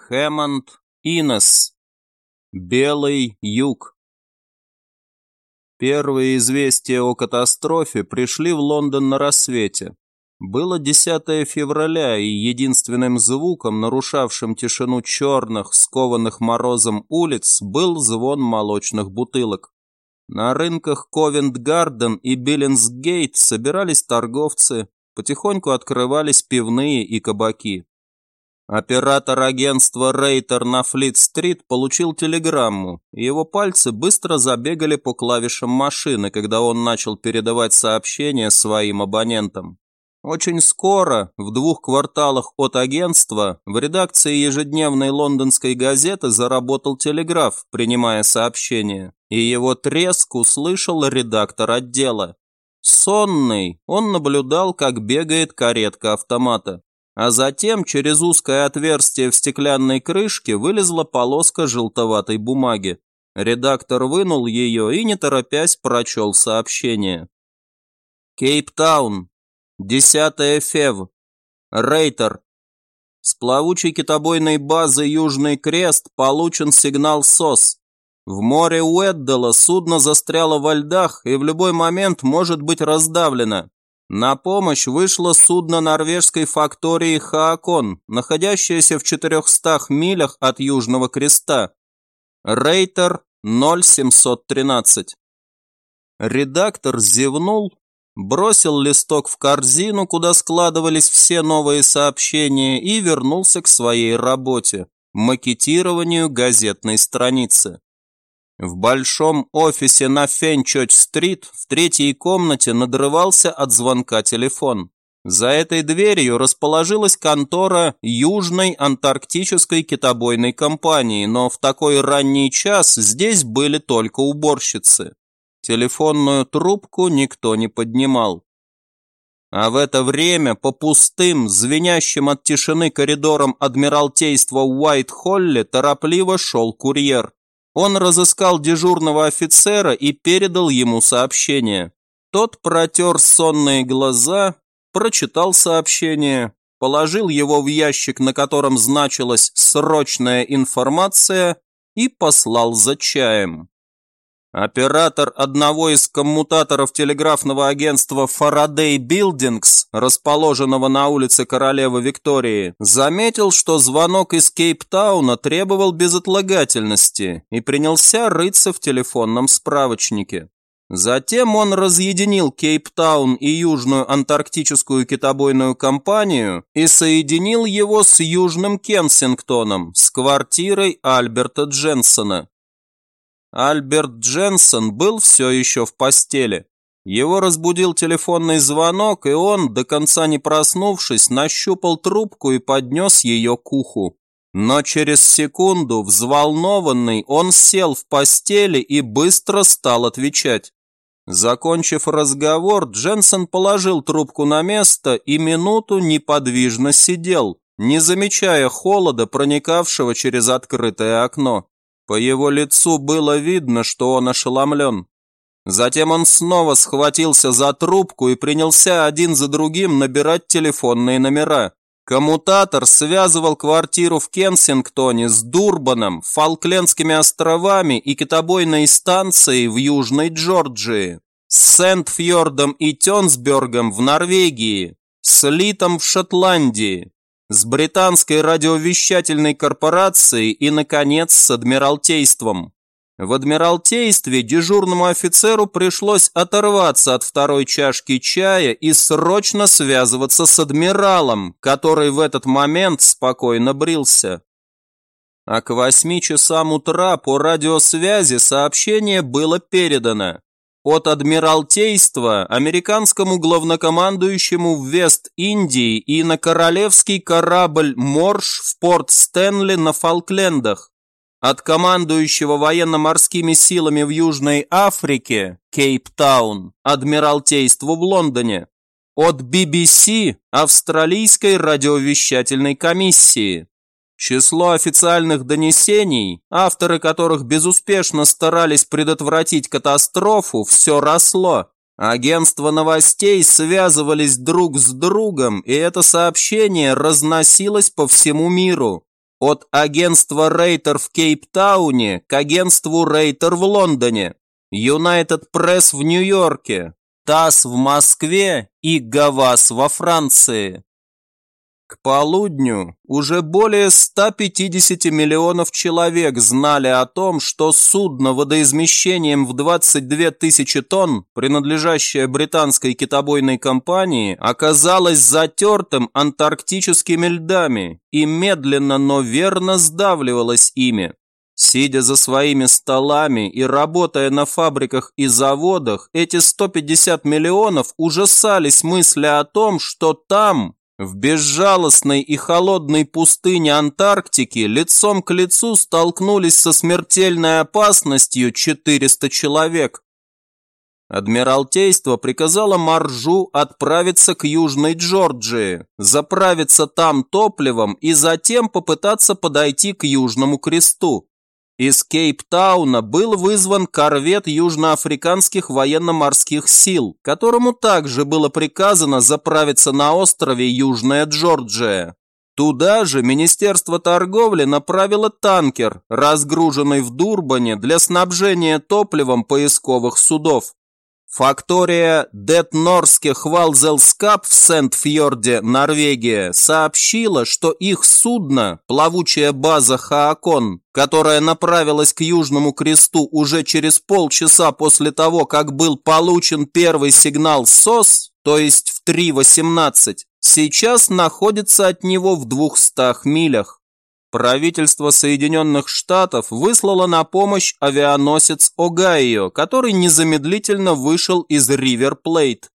Хэммонд, Инес. Белый юг. Первые известия о катастрофе пришли в Лондон на рассвете. Было 10 февраля, и единственным звуком, нарушавшим тишину черных, скованных морозом улиц, был звон молочных бутылок. На рынках Ковент-Гарден и Биллинсгейт собирались торговцы, потихоньку открывались пивные и кабаки. Оператор агентства Рейтер на Флит-стрит получил телеграмму, и его пальцы быстро забегали по клавишам машины, когда он начал передавать сообщения своим абонентам. Очень скоро, в 2 кварталах от агентства, в редакции ежедневной лондонской газеты заработал телеграф, принимая сообщения, и его треск услышал редактор отдела. Сонный, он наблюдал, как бегает каретка автомата. А затем через узкое отверстие в стеклянной крышке вылезла полоска желтоватой бумаги. Редактор вынул ее и, не торопясь, прочел сообщение. Кейптаун, 10 фев. Рейтер. С плавучей китобойной базы Южный Крест получен сигнал СОС. В море Уэддала судно застряло во льдах и в любой момент может быть раздавлено. На помощь вышло судно норвежской фактории Хаакон, находящееся в 400 милях от Южного Креста. Рейтер 0713. Редактор зевнул, бросил листок в корзину, куда складывались все новые сообщения, и вернулся к своей работе – макетированию газетной страницы. В большом офисе на Фенчоч-стрит в 3-й комнате надрывался от звонка телефон. За этой дверью расположилась контора Южной антарктической китобойной компании, но в такой ранний час здесь были только уборщицы. Телефонную трубку никто не поднимал. А в это время по пустым, звенящим от тишины коридорам Адмиралтейства Уайт-Холле торопливо шел курьер. Он разыскал дежурного офицера и передал ему сообщение. Тот протер сонные глаза, прочитал сообщение, положил его в ящик, на котором значилась «Срочная информация», и послал за чаем. Оператор одного из коммутаторов телеграфного агентства Faraday Buildings, расположенного на улице Королевы Виктории, заметил, что звонок из Кейптауна требовал безотлагательности и принялся рыться в телефонном справочнике. Затем он разъединил Кейптаун и Южную антарктическую китобойную компанию и соединил его с Южным Кенсингтоном, с квартирой Альберта Дженсона. Альберт Дженсон был все еще в постели. Его разбудил телефонный звонок, и он, до конца не проснувшись, нащупал трубку и поднес ее к уху. Но через секунду, взволнованный, он сел в постели и быстро стал отвечать. Закончив разговор, Дженсон положил трубку на место и минуту неподвижно сидел, не замечая холода, проникавшего через открытое окно. По его лицу было видно, что он ошеломлен. Затем он снова схватился за трубку и принялся один за другим набирать телефонные номера. Коммутатор связывал квартиру в Кенсингтоне с Дурбаном, Фолклендскими островами и китобойной станцией в Южной Джорджии, с Сент-Фьордом и Тёнсбергом в Норвегии, с Литом в Шотландии, с британской радиовещательной корпорацией и, наконец, с Адмиралтейством. В Адмиралтействе дежурному офицеру пришлось оторваться от 2-й чашки чая и срочно связываться с адмиралом, который в этот момент спокойно брился. А к 8 часам утра по радиосвязи сообщение было передано. От Адмиралтейства американскому главнокомандующему в Вест-Индии и на королевский корабль «Морж» в порт Стэнли на Фолклендах. От командующего военно-морскими силами в Южной Африке, Кейптаун, Адмиралтейству в Лондоне. От BBC, Австралийской радиовещательной комиссии. Число официальных донесений, авторы которых безуспешно старались предотвратить катастрофу, все росло. Агентства новостей связывались друг с другом, и это сообщение разносилось по всему миру. От агентства Рейтер в Кейптауне к агентству Рейтер в Лондоне, Юнайтед Пресс в Нью-Йорке, ТАСС в Москве и ГАВАС во Франции. К полудню уже более 150 миллионов человек знали о том, что судно водоизмещением в 22 тысячи тонн, принадлежащее британской китобойной компании, оказалось затертым антарктическими льдами и медленно, но верно сдавливалось ими. Сидя за своими столами и работая на фабриках и заводах, эти 150 миллионов ужасались мысли о том, что там, в безжалостной и холодной пустыне Антарктики, лицом к лицу столкнулись со смертельной опасностью 400 человек. Адмиралтейство приказало Маржу отправиться к Южной Джорджии, заправиться там топливом и затем попытаться подойти к Южному Кресту. Из Кейптауна был вызван корвет южноафриканских военно-морских сил, которому также было приказано заправиться на острове Южная Джорджия. Туда же Министерство торговли направило танкер, разгруженный в Дурбане для снабжения топливом поисковых судов. Фактория Детнорске Хвалзелскап в Сент-Фьорде, Норвегия, сообщила, что их судно, плавучая база Хаакон, которая направилась к Южному Кресту уже через полчаса после того, как был получен первый сигнал СОС, то есть в 3:18, сейчас находится от него в 200 милях. Правительство Соединенных Штатов выслало на помощь авианосец Огайо, который незамедлительно вышел из Ривер-Плейт.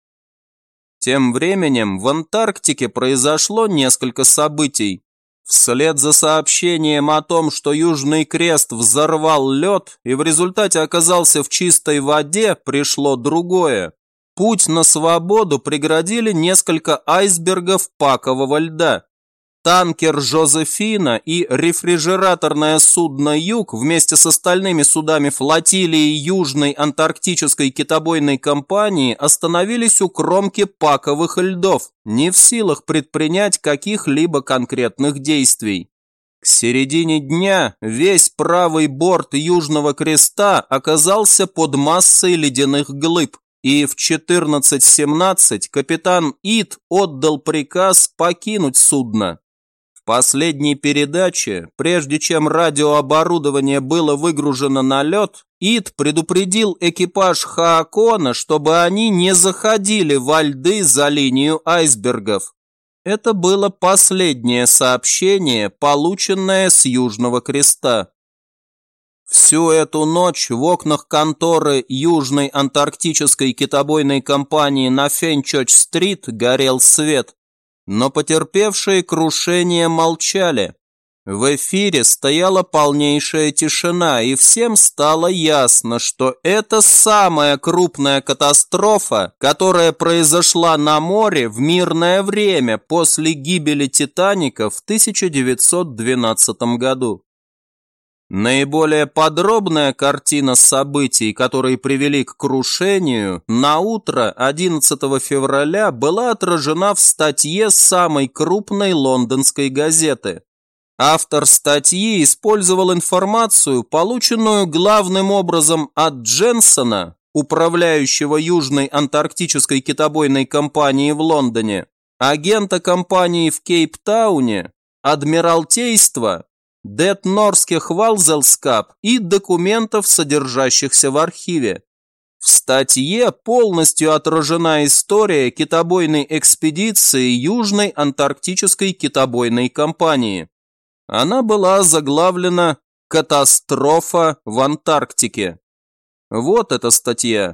Тем временем в Антарктике произошло несколько событий. Вслед за сообщением о том, что Южный Крест взорвал лед и в результате оказался в чистой воде, пришло другое. Путь на свободу преградили несколько айсбергов пакового льда. Танкер «Жозефина» и рефрижераторное судно «Юг» вместе с остальными судами флотилии Южной антарктической китобойной компании остановились у кромки паковых льдов, не в силах предпринять каких-либо конкретных действий. К середине дня весь правый борт Южного Креста оказался под массой ледяных глыб, и в 14:17 капитан Ид отдал приказ покинуть судно. В последней передаче, прежде чем радиооборудование было выгружено на лед, Ид предупредил экипаж Хаакона, чтобы они не заходили во льды за линию айсбергов. Это было последнее сообщение, полученное с Южного Креста. Всю эту ночь в окнах конторы Южной антарктической китобойной компании на Фенчоч-стрит горел свет, но потерпевшие крушение молчали. В эфире стояла полнейшая тишина, и всем стало ясно, что это самая крупная катастрофа, которая произошла на море в мирное время после гибели «Титаника» в 1912 году. Наиболее подробная картина событий, которые привели к крушению, на утро 11 февраля была отражена в статье самой крупной лондонской газеты. Автор статьи использовал информацию, полученную главным образом от Дженсона, управляющего Южной антарктической китобойной компанией в Лондоне, агента компании в Кейптауне, Адмиралтейства, Детнорске Хвалзелскап и документов, содержащихся в архиве. В статье полностью отражена история китобойной экспедиции Южной антарктической китобойной компании. Она была заглавлена «Катастрофа в Антарктике». Вот эта статья.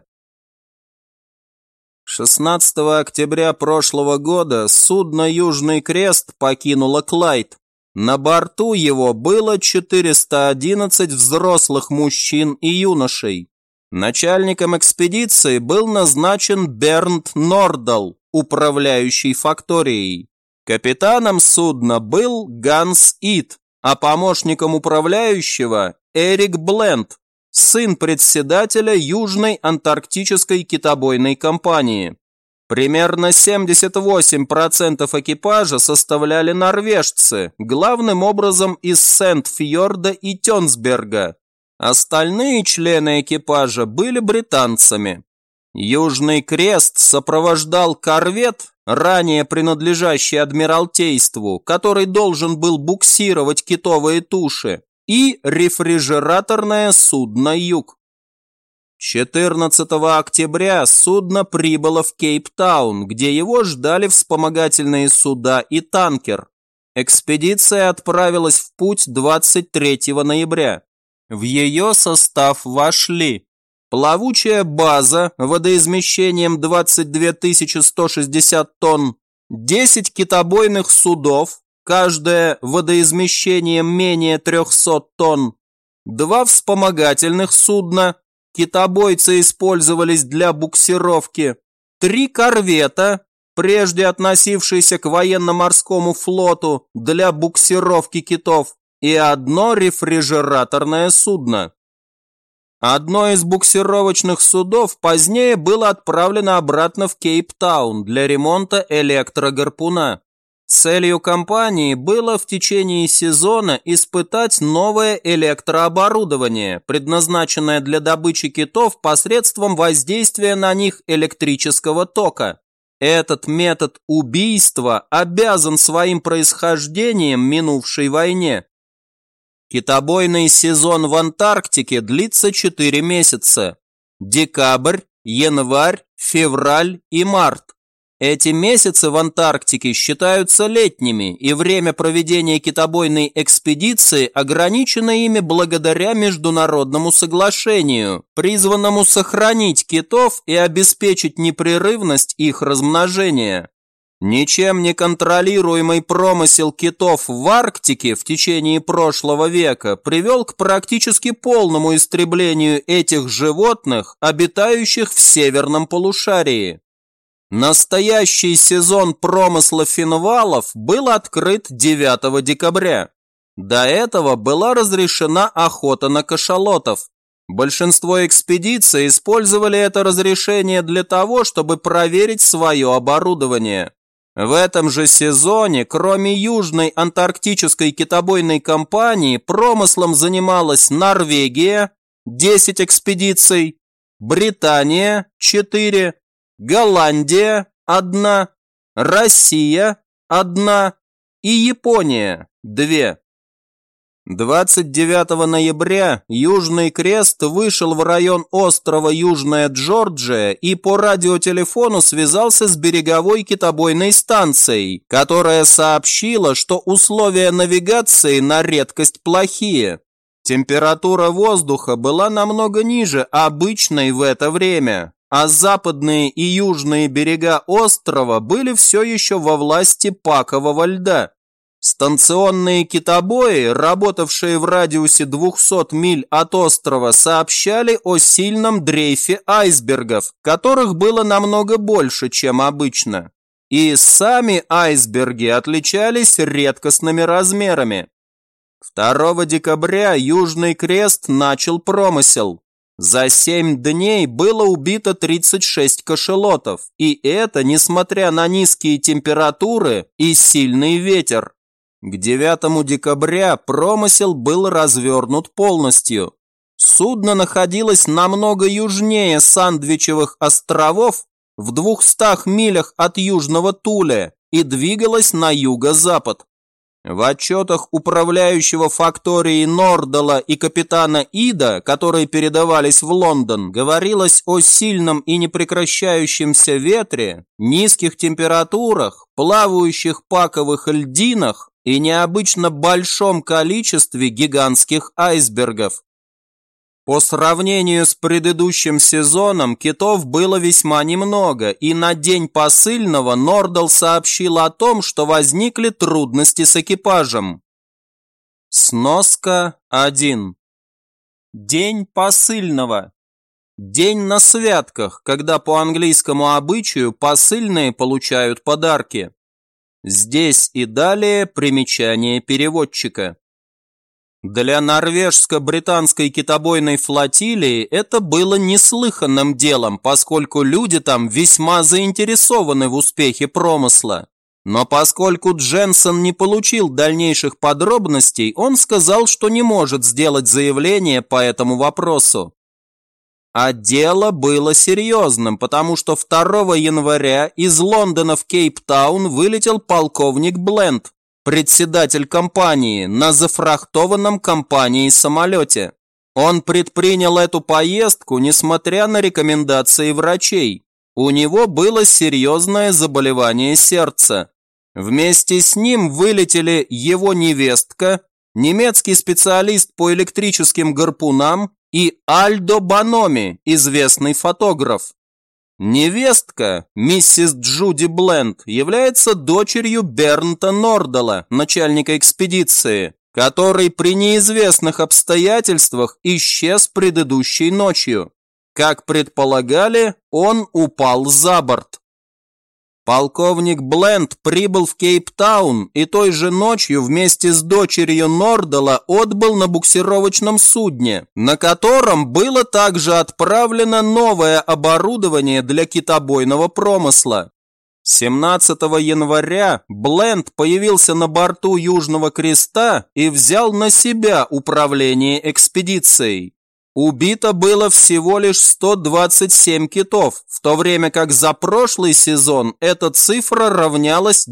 16 октября прошлого года судно «Южный Крест» покинуло Клайд. На борту его было 411 взрослых мужчин и юношей. Начальником экспедиции был назначен Бернт Нордал, управляющий факторией. Капитаном судна был Ганс Ид, а помощником управляющего Эрик Бленд, сын председателя Южной антарктической китобойной компании. Примерно 78% экипажа составляли норвежцы, главным образом из Сент-Фьорда и Тёнсберга. Остальные члены экипажа были британцами. Южный Крест сопровождал корвет, ранее принадлежащий Адмиралтейству, который должен был буксировать китовые туши, и рефрижераторное судно «Юг». 14 октября судно прибыло в Кейптаун, где его ждали вспомогательные суда и танкер. Экспедиция отправилась в путь 23 ноября. В ее состав вошли плавучая база водоизмещением 22 160 тонн, 10 китобойных судов, каждое водоизмещением менее 300 тонн, 2 вспомогательных судна, китобойцы использовались для буксировки, 3 корвета, прежде относившиеся к военно-морскому флоту для буксировки китов, и 1 рефрижераторное судно. Одно из буксировочных судов позднее было отправлено обратно в Кейптаун для ремонта электрогарпуна. Целью компании было в течение сезона испытать новое электрооборудование, предназначенное для добычи китов посредством воздействия на них электрического тока. Этот метод убийства обязан своим происхождением минувшей войне. Китобойный сезон в Антарктике длится 4 месяца – декабрь, январь, февраль и март. Эти месяцы в Антарктике считаются летними, и время проведения китобойной экспедиции ограничено ими благодаря международному соглашению, призванному сохранить китов и обеспечить непрерывность их размножения. Ничем не контролируемый промысел китов в Арктике в течение прошлого века привел к практически полному истреблению этих животных, обитающих в северном полушарии. Настоящий сезон промысла финвалов был открыт 9 декабря. До этого была разрешена охота на кашалотов. Большинство экспедиций использовали это разрешение для того, чтобы проверить свое оборудование. В этом же сезоне, кроме Южной антарктической китобойной компании, промыслом занималась Норвегия – 10 экспедиций, Британия – 4, Голландия – 1, Россия – 1 и Япония – 2. 29 ноября Южный Крест вышел в район острова Южная Джорджия и по радиотелефону связался с береговой китобойной станцией, которая сообщила, что условия навигации на редкость плохие. Температура воздуха была намного ниже обычной в это время, а западные и южные берега острова были все еще во власти пакового льда. Станционные китобои, работавшие в радиусе 200 миль от острова, сообщали о сильном дрейфе айсбергов, которых было намного больше, чем обычно. И сами айсберги отличались редкостными размерами. 2 декабря Южный Крест начал промысел. За 7 дней было убито 36 кашалотов, и это несмотря на низкие температуры и сильный ветер. К 9 декабря промысел был развернут полностью. Судно находилось намного южнее Сандвичевых островов, в 200 милях от Южного Туля, и двигалось на юго-запад. В отчетах управляющего факторией Нордала и капитана Ида, которые передавались в Лондон, говорилось о сильном и непрекращающемся ветре, низких температурах, плавающих паковых льдинах и необычно большом количестве гигантских айсбергов. По сравнению с предыдущим сезоном китов было весьма немного, и на день посыльного Нордал сообщил о том, что возникли трудности с экипажем. Сноска 1. День посыльного. День на святках, когда по английскому обычаю посыльные получают подарки. Здесь и далее примечание переводчика. Для норвежско-британской китобойной флотилии это было неслыханным делом, поскольку люди там весьма заинтересованы в успехе промысла. Но поскольку Дженсен не получил дальнейших подробностей, он сказал, что не может сделать заявление по этому вопросу. А дело было серьезным, потому что 2 января из Лондона в Кейптаун вылетел полковник Бленд, председатель компании, на зафрахтованном компанией самолете. Он предпринял эту поездку, несмотря на рекомендации врачей. У него было серьезное заболевание сердца. Вместе с ним вылетели его невестка, немецкий специалист по электрическим гарпунам и Альдо Баноми, известный фотограф. Невестка, миссис Джуди Бленд, является дочерью Бернта Нордала, начальника экспедиции, который при неизвестных обстоятельствах исчез предыдущей ночью. Как предполагали, он упал за борт. Полковник Бленд прибыл в Кейптаун и той же ночью вместе с дочерью Нордала отбыл на буксировочном судне, на котором было также отправлено новое оборудование для китобойного промысла. 17 января Бленд появился на борту Южного Креста и взял на себя управление экспедицией. Убито было всего лишь 127 китов, в то время как за прошлый сезон эта цифра равнялась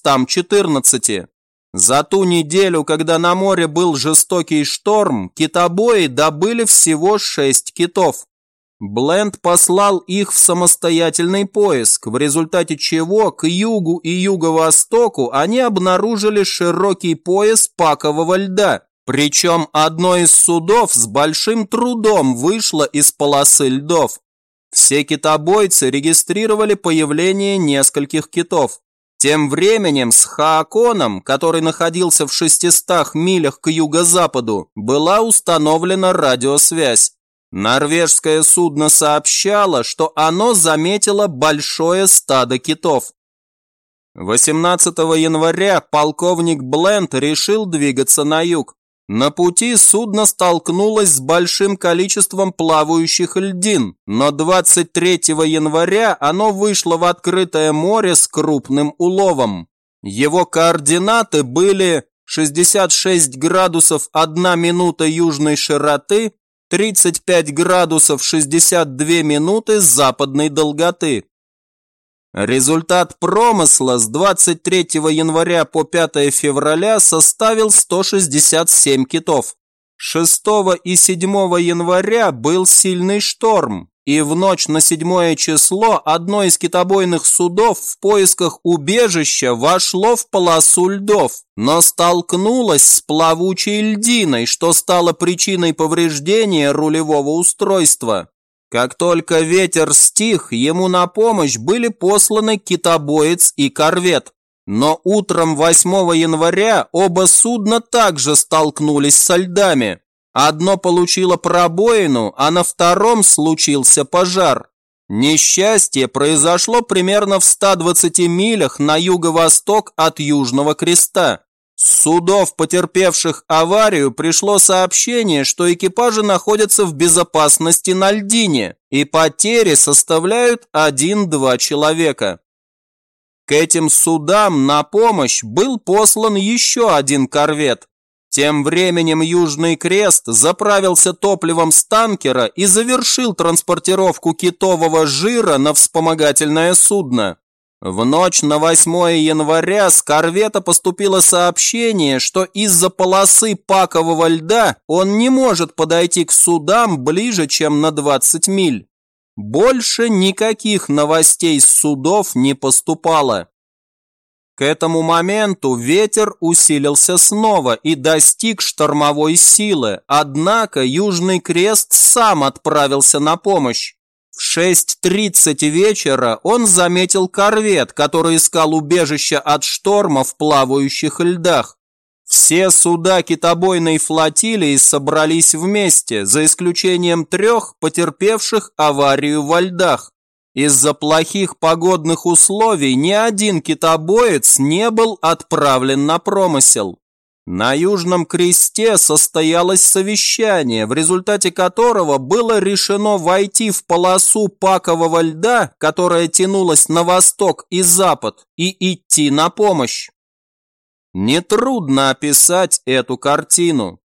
214. За ту неделю, когда на море был жестокий шторм, китобои добыли всего 6 китов. Бленд послал их в самостоятельный поиск, в результате чего к югу и юго-востоку они обнаружили широкий пояс пакового льда. Причем одно из судов с большим трудом вышло из полосы льдов. Все китобойцы регистрировали появление нескольких китов. Тем временем с Хааконом, который находился в 600 милях к юго-западу, была установлена радиосвязь. Норвежское судно сообщало, что оно заметило большое стадо китов. 18 января полковник Бленд решил двигаться на юг. На пути судно столкнулось с большим количеством плавающих льдин, но 23 января оно вышло в открытое море с крупным уловом. Его координаты были 66 градусов 1 минута южной широты, 35 градусов 62 минуты западной долготы. Результат промысла с 23 января по 5 февраля составил 167 китов. 6 и 7 января был сильный шторм, и в ночь на 7 число одно из китобойных судов в поисках убежища вошло в полосу льдов, но столкнулось с плавучей льдиной, что стало причиной повреждения рулевого устройства. Как только ветер стих, ему на помощь были посланы китобоец и корвет. Но утром 8 января оба судна также столкнулись со льдами. Одно получило пробоину, а на втором случился пожар. Несчастье произошло примерно в 120 милях на юго-восток от Южного Креста. С судов, потерпевших аварию, пришло сообщение, что экипажи находятся в безопасности на льдине, и потери составляют 1-2 человека. К этим судам на помощь был послан еще один корвет. Тем временем Южный Крест заправился топливом с танкера и завершил транспортировку китового жира на вспомогательное судно. В ночь на 8 января с корвета поступило сообщение, что из-за полосы пакового льда он не может подойти к судам ближе, чем на 20 миль. Больше никаких новостей с судов не поступало. К этому моменту ветер усилился снова и достиг штормовой силы, однако Южный Крест сам отправился на помощь. В 6:30 вечера он заметил корвет, который искал убежище от шторма в плавающих льдах. Все суда китобойной флотилии собрались вместе, за исключением 3 потерпевших аварию во льдах. Из-за плохих погодных условий ни один китобоец не был отправлен на промысел. На Южном Кресте состоялось совещание, в результате которого было решено войти в полосу пакового льда, которая тянулась на восток и запад, и идти на помощь. Нетрудно описать эту картину.